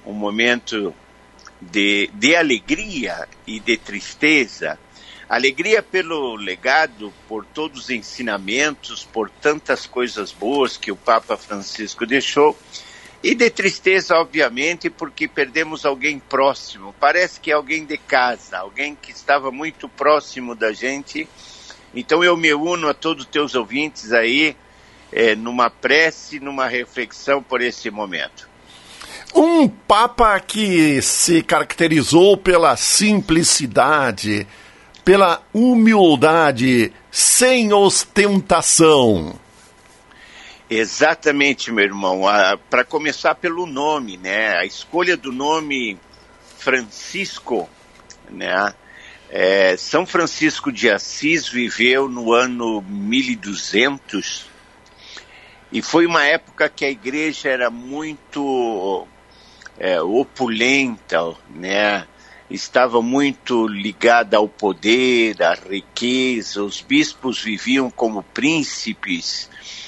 um momento de alegria e de tristeza. Alegria pelo legado, por todos os ensinamentos, por tantas coisas boas que o Papa Francisco deixou, e de tristeza, obviamente, porque perdemos alguém próximo. Parece que é alguém de casa, alguém que estava muito próximo da gente. Então eu me uno a todos os teus ouvintes aí, numa prece, numa reflexão por esse momento. Um Papa que se caracterizou pela simplicidade, pela humildade, sem ostentação. Exatamente, meu irmão. Para começar pelo nome, né? A escolha do nome Francisco, né? São Francisco de Assis viveu no ano 1200 e foi uma época que a igreja era muito opulenta, né? Estava muito ligada ao poder, à riqueza, os bispos viviam como príncipes,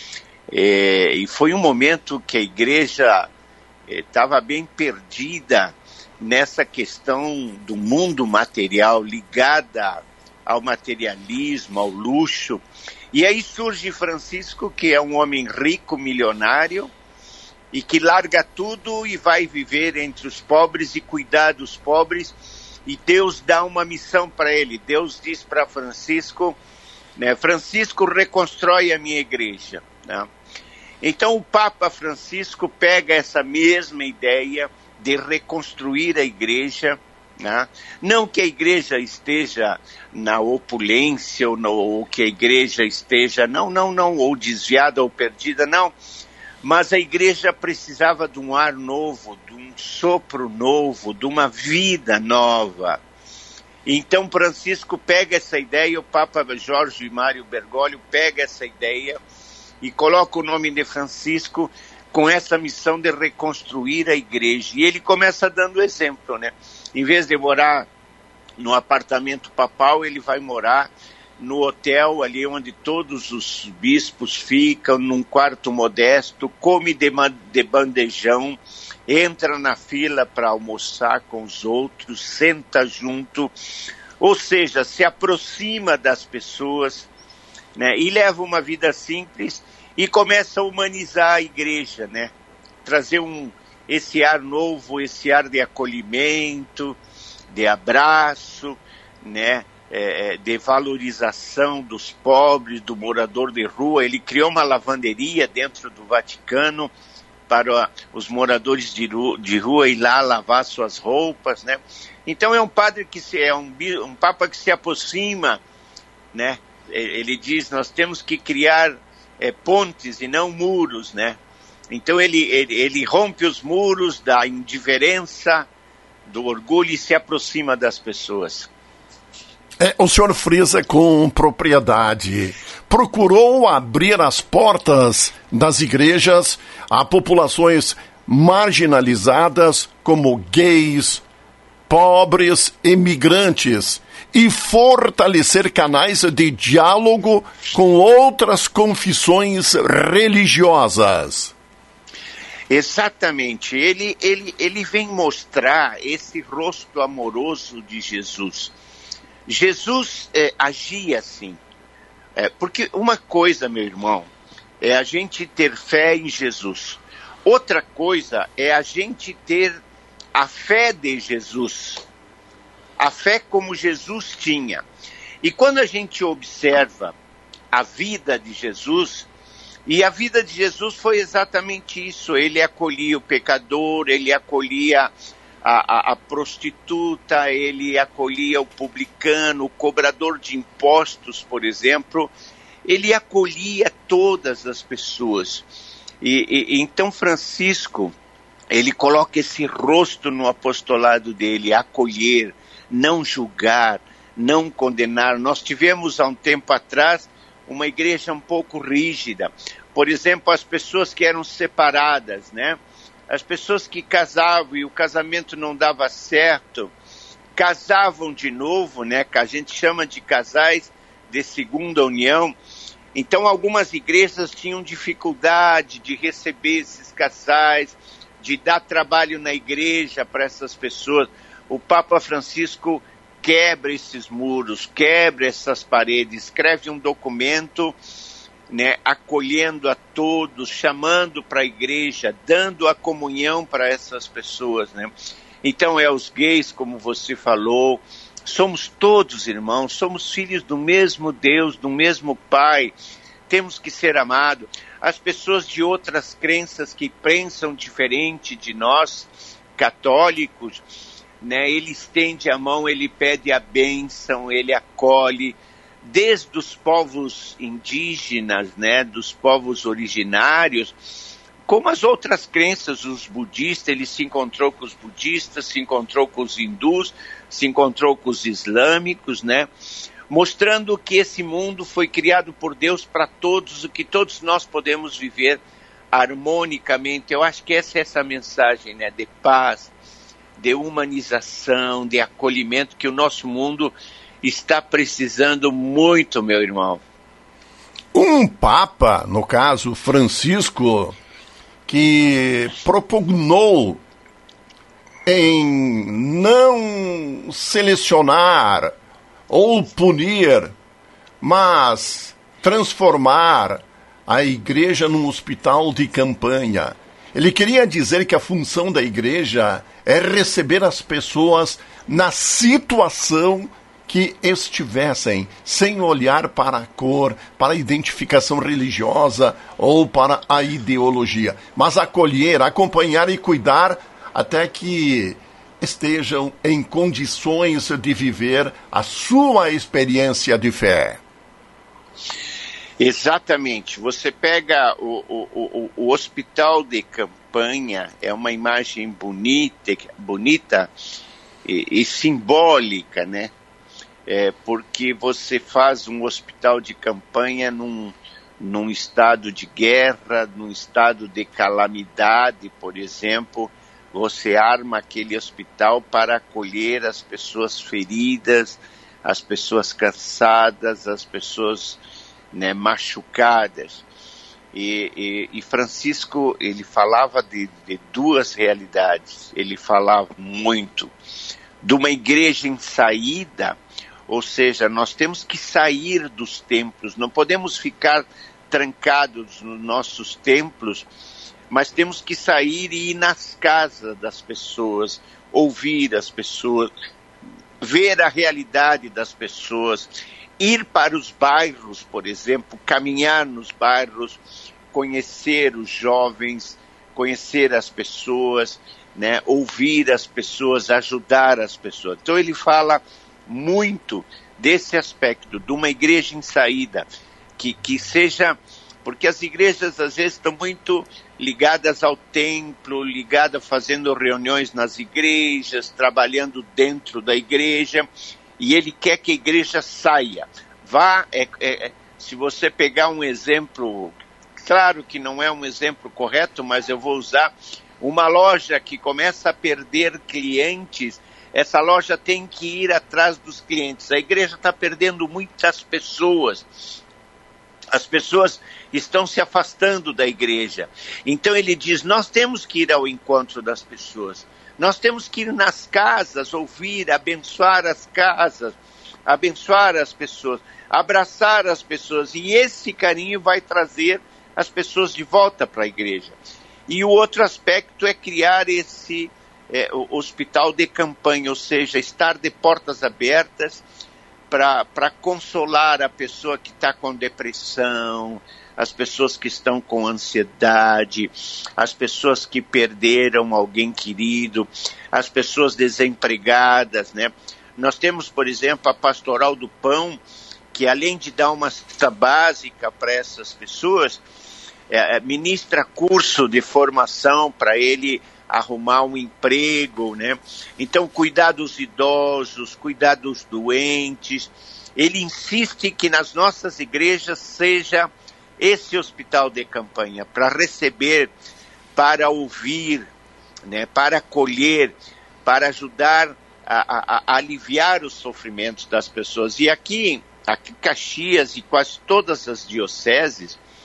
e foi um momento que a igreja estava bem perdida nessa questão do mundo material, ligada ao materialismo, ao luxo. E aí surge Francisco, que é um homem rico, milionário, e que larga tudo e vai viver entre os pobres e cuidar dos pobres, e Deus dá uma missão para ele. Deus diz para Francisco, né, Francisco, reconstrói a minha igreja, né? Então o Papa Francisco pega essa mesma ideia de reconstruir a igreja, né? Não que a igreja esteja na opulência, ou que a igreja esteja, não, ou desviada ou perdida, não. Mas a igreja precisava de um ar novo, de um sopro novo, de uma vida nova. Então Francisco pega essa ideia, o Papa Jorge Mário Bergoglio pega essa ideia e coloca o nome de Francisco com essa missão de reconstruir a igreja. E ele começa dando exemplo, né? Em vez de morar no apartamento papal, ele vai morar no hotel, ali onde todos os bispos ficam, num quarto modesto, come de bandejão, entra na fila para almoçar com os outros, senta junto, ou seja, se aproxima das pessoas, né, e leva uma vida simples e começa a humanizar a igreja, né, trazer esse ar novo, esse ar de acolhimento, de abraço, né, de valorização dos pobres, do morador de rua. Ele criou uma lavanderia dentro do Vaticano para os moradores de rua ir lá lavar suas roupas, né? Então é um padre que um papa que se aproxima, né? Ele diz, nós temos que criar pontes e não muros, né? Então ele rompe os muros da indiferença, do orgulho e se aproxima das pessoas. O senhor frisa com propriedade. Procurou abrir as portas das igrejas a populações marginalizadas como gays, pobres, imigrantes e fortalecer canais de diálogo com outras confissões religiosas. Exatamente. Ele vem mostrar esse rosto amoroso de Jesus. Jesus agia assim, porque uma coisa, meu irmão, é a gente ter fé em Jesus, outra coisa é a gente ter a fé de Jesus, a fé como Jesus tinha. E quando a gente observa a vida de Jesus, e a vida de Jesus foi exatamente isso, ele acolhia o pecador, ele acolhia a prostituta, ele acolhia o publicano, o cobrador de impostos, por exemplo, ele acolhia todas as pessoas. E então Francisco, ele coloca esse rosto no apostolado dele, acolher, não julgar, não condenar. Nós tivemos há um tempo atrás uma igreja um pouco rígida. Por exemplo, as pessoas que eram separadas, né? As pessoas que casavam e o casamento não dava certo, casavam de novo, né? Que a gente chama de casais de segunda união. Então, algumas igrejas tinham dificuldade de receber esses casais, de dar trabalho na igreja para essas pessoas. O Papa Francisco quebra esses muros, quebra essas paredes, escreve um documento, né, acolhendo a todos, chamando para a igreja, dando a comunhão para essas pessoas, né? Então os gays, como você falou, somos todos irmãos, somos filhos do mesmo Deus, do mesmo Pai, temos que ser amados. As pessoas de outras crenças que pensam diferente de nós, católicos, né, ele estende a mão, ele pede a bênção, ele acolhe, desde os povos indígenas, né, dos povos originários, como as outras crenças, os budistas, ele se encontrou com os budistas, se encontrou com os hindus, se encontrou com os islâmicos, né, mostrando que esse mundo foi criado por Deus para todos, o que todos nós podemos viver harmonicamente. Eu acho que essa é essa mensagem, né, de paz, de humanização, de acolhimento, que o nosso mundo está precisando muito, meu irmão. Um Papa, no caso Francisco, que propugnou em não selecionar ou punir, mas transformar a igreja num hospital de campanha. Ele queria dizer que a função da igreja é receber as pessoas na situação que estivessem, sem olhar para a cor, para a identificação religiosa ou para a ideologia, mas acolher, acompanhar e cuidar até que estejam em condições de viver a sua experiência de fé. Exatamente. Você pega o hospital de campanha, é uma imagem bonita e simbólica, né? Porque você faz um hospital de campanha num estado de guerra, num estado de calamidade, por exemplo. Você arma aquele hospital para acolher as pessoas feridas, as pessoas cansadas, as pessoas, né, machucadas. E Francisco, ele falava de duas realidades. Ele falava muito de uma igreja em saída, ou seja, nós temos que sair dos templos, não podemos ficar trancados nos nossos templos, mas temos que sair e ir nas casas das pessoas, ouvir as pessoas, ver a realidade das pessoas, ir para os bairros, por exemplo, caminhar nos bairros, conhecer os jovens, conhecer as pessoas, né, ouvir as pessoas, ajudar as pessoas. Então ele fala muito desse aspecto, de uma igreja em saída, que seja, porque as igrejas às vezes estão muito ligadas ao templo, ligadas fazendo reuniões nas igrejas, trabalhando dentro da igreja, e ele quer que a igreja saia. Se você pegar um exemplo, claro que não é um exemplo correto, mas eu vou usar uma loja que começa a perder clientes, essa loja tem que ir atrás dos clientes. A igreja está perdendo muitas pessoas. As pessoas estão se afastando da igreja. Então ele diz, nós temos que ir ao encontro das pessoas. Nós temos que ir nas casas, ouvir, abençoar as casas, abençoar as pessoas, abraçar as pessoas. E esse carinho vai trazer as pessoas de volta para a igreja. E o outro aspecto é criar esse hospital de campanha, ou seja, estar de portas abertas para consolar a pessoa que está com depressão, as pessoas que estão com ansiedade, as pessoas que perderam alguém querido, as pessoas desempregadas, né? Nós temos, por exemplo, a Pastoral do Pão, que além de dar uma cesta básica para essas pessoas, ministra curso de formação para ele arrumar um emprego, né? Então, cuidar dos idosos, cuidar dos doentes. Ele insiste que nas nossas igrejas seja esse hospital de campanha, para receber, para ouvir, né? Para acolher, para ajudar a aliviar os sofrimentos das pessoas. E aqui Caxias e quase todas as dioceses,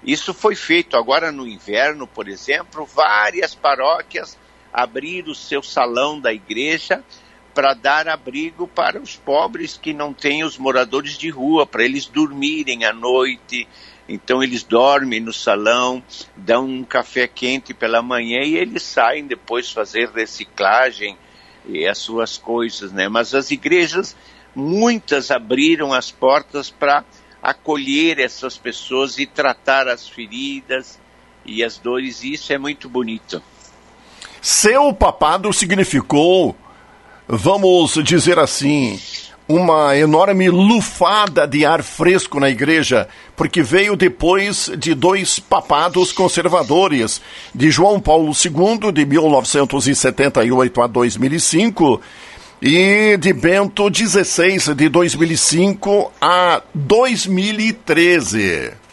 Isso foi feito agora no inverno, por exemplo, várias paróquias abriram o seu salão da igreja para dar abrigo para os pobres que não têm, os moradores de rua, para eles dormirem à noite. Então eles dormem no salão, dão um café quente pela manhã e eles saem depois fazer reciclagem e as suas coisas, né? Mas as igrejas, muitas abriram as portas para acolher essas pessoas e tratar as feridas e as dores, e isso é muito bonito. Seu papado significou, vamos dizer assim, uma enorme lufada de ar fresco na igreja, porque veio depois de 2 papados conservadores, de João Paulo II, de 1978 a 2005, e de Bento XVI, de 2005 a 2013.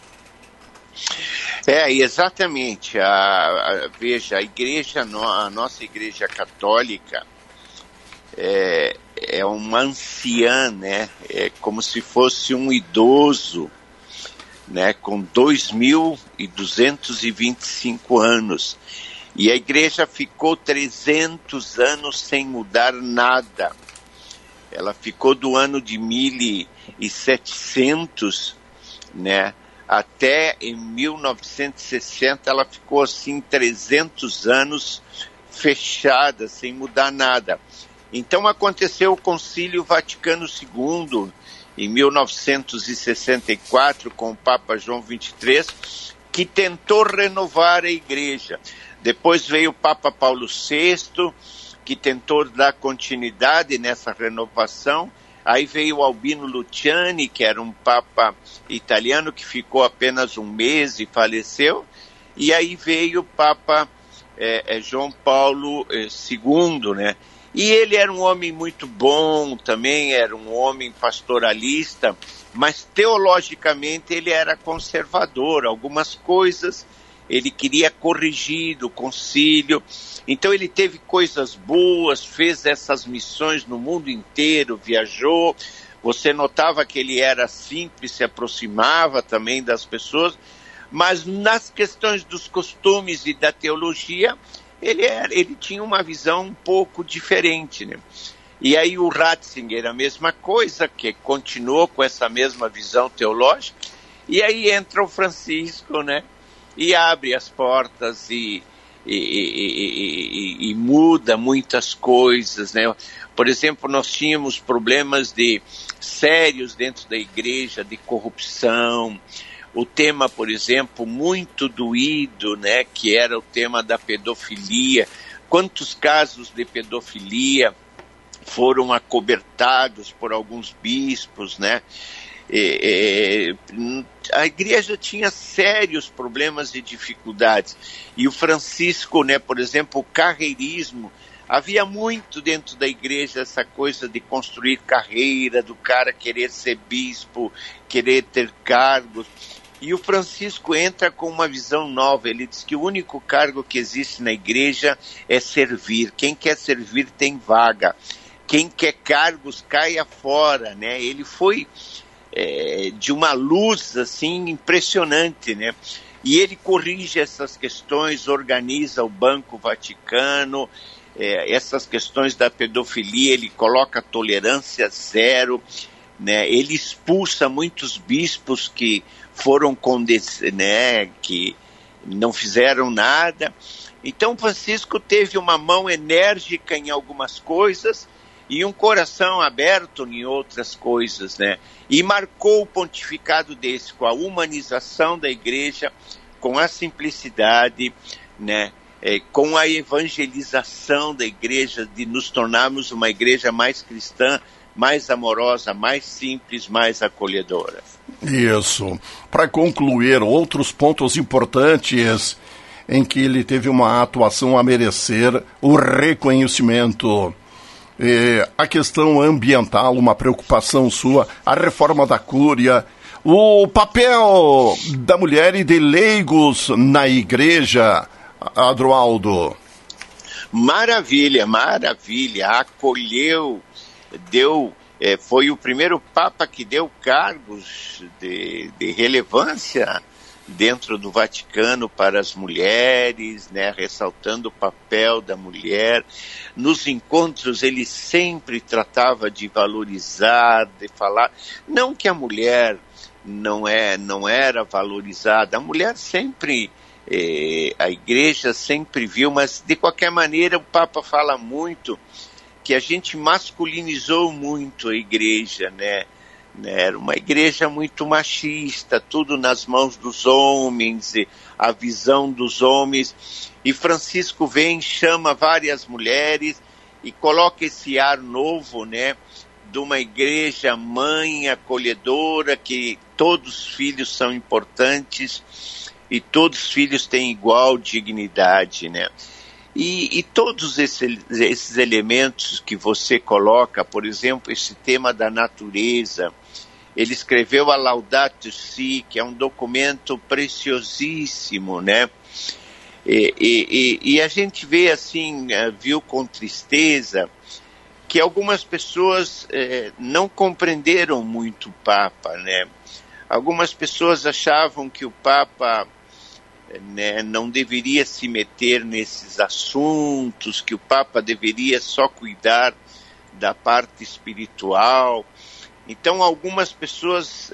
Exatamente. Veja, a nossa igreja católica é uma anciã, né? É como se fosse um idoso, né? Com 2.225 anos. E a igreja ficou 300 anos sem mudar nada. Ela ficou do ano de 1700, né? Até em 1960 ela ficou assim 300 anos fechada, sem mudar nada. Então aconteceu o Concílio Vaticano II, em 1964, com o Papa João XXIII, que tentou renovar a igreja. Depois veio o Papa Paulo VI, que tentou dar continuidade nessa renovação. Aí veio o Albino Luciani, que era um papa italiano que ficou apenas um mês e faleceu. E aí veio o Papa João Paulo II, né? E ele era um homem muito bom, também era um homem pastoralista, mas teologicamente ele era conservador. Algumas coisas ele queria corrigir do concílio. Então ele teve coisas boas, fez essas missões no mundo inteiro, viajou. Você notava que ele era simples, se aproximava também das pessoas, mas nas questões dos costumes e da teologia, ele tinha uma visão um pouco diferente, né? E aí o Ratzinger, a mesma coisa, que continuou com essa mesma visão teológica, e aí entra o Francisco, né? E abre as portas e muda muitas coisas, né? Por exemplo, nós tínhamos problemas sérios dentro da igreja, de corrupção. O tema, por exemplo, muito doído, né? Que era o tema da pedofilia. Quantos casos de pedofilia foram acobertados por alguns bispos, né? A igreja tinha sérios problemas e dificuldades. E o Francisco, né, por exemplo, o carreirismo, havia muito dentro da igreja essa coisa de construir carreira, do cara querer ser bispo, querer ter cargos. E o Francisco entra com uma visão nova. Ele diz que o único cargo que existe na igreja é servir. Quem quer servir tem vaga. Quem quer cargos caia fora, né? Ele foi de uma luz assim impressionante, né? E ele corrige essas questões, organiza o Banco Vaticano, essas questões da pedofilia, ele coloca tolerância zero, né? Ele expulsa muitos bispos que foram que não fizeram nada. Então Francisco teve uma mão enérgica em algumas coisas e um coração aberto em outras coisas, né? E marcou o pontificado desse com a humanização da igreja, com a simplicidade, né? Com a evangelização da igreja, de nos tornarmos uma igreja mais cristã, mais amorosa, mais simples, mais acolhedora. Isso. Para concluir, outros pontos importantes em que ele teve uma atuação a merecer o reconhecimento. A questão ambiental, uma preocupação sua, a reforma da cúria, o papel da mulher e de leigos na igreja, Adroaldo. Maravilha, acolheu, foi o primeiro Papa que deu cargos de relevância dentro do Vaticano para as mulheres, né, ressaltando o papel da mulher. Nos encontros ele sempre tratava de valorizar, de falar, não que a mulher não era valorizada, a mulher sempre, a igreja sempre viu, mas de qualquer maneira o Papa fala muito que a gente masculinizou muito a igreja, né? Era uma igreja muito machista, tudo nas mãos dos homens, a visão dos homens. E Francisco vem, chama várias mulheres e coloca esse ar novo, né, de uma igreja mãe, acolhedora, que todos os filhos são importantes e todos os filhos têm igual dignidade, né? E todos esses elementos que você coloca, por exemplo, esse tema da natureza, ele escreveu a Laudato Si, que é um documento preciosíssimo, né? E a gente vê assim, viu com tristeza, que algumas pessoas não compreenderam muito o Papa, né? Algumas pessoas achavam que o Papa, né, não deveria se meter nesses assuntos, que o Papa deveria só cuidar da parte espiritual. Então algumas pessoas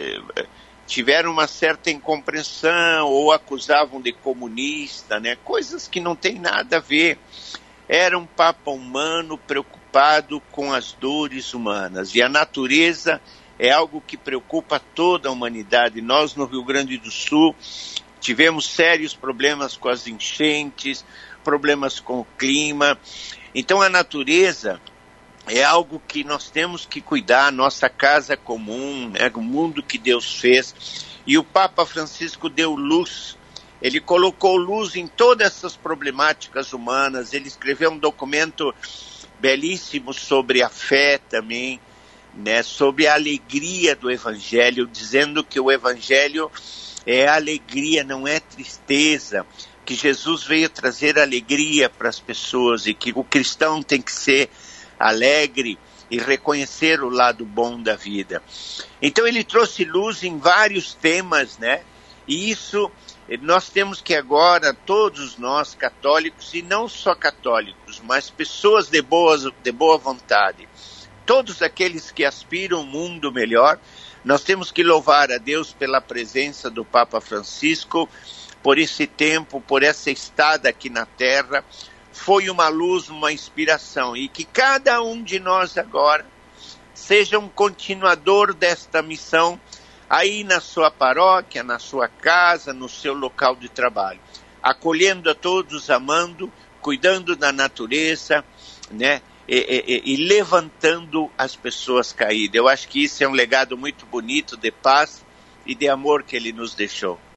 tiveram uma certa incompreensão ou acusavam de comunista, né, coisas que não tem nada a ver. Era um Papa humano preocupado com as dores humanas, e a natureza é algo que preocupa toda a humanidade. Nós no Rio Grande do Sul tivemos sérios problemas com as enchentes, problemas com o clima. Então a natureza é algo que nós temos que cuidar, nossa casa comum, né, o mundo que Deus fez. E o Papa Francisco deu luz, ele colocou luz em todas essas problemáticas humanas. Ele escreveu um documento belíssimo sobre a fé também, né, sobre a alegria do Evangelho, dizendo que o Evangelho é alegria, não é tristeza, que Jesus veio trazer alegria para as pessoas e que o cristão tem que ser alegre e reconhecer o lado bom da vida. Então ele trouxe luz em vários temas, né? E isso nós temos que agora, todos nós católicos, e não só católicos, mas pessoas de boa vontade, todos aqueles que aspiram um mundo melhor, nós temos que louvar a Deus pela presença do Papa Francisco, por esse tempo, por essa estada aqui na Terra. Foi uma luz, uma inspiração, e que cada um de nós agora seja um continuador desta missão, aí na sua paróquia, na sua casa, no seu local de trabalho, acolhendo a todos, amando, cuidando da natureza, né? E levantando as pessoas caídas. Eu acho que isso é um legado muito bonito de paz e de amor que ele nos deixou.